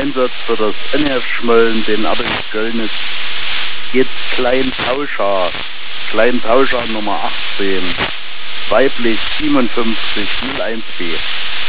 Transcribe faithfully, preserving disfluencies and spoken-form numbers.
Einsatz für das N F Schmölln, den Abend Göllnitz, geht Klein Tauscher, Klein Tauscher Nummer achtzehn, weiblich siebenundfünfzig null eins B.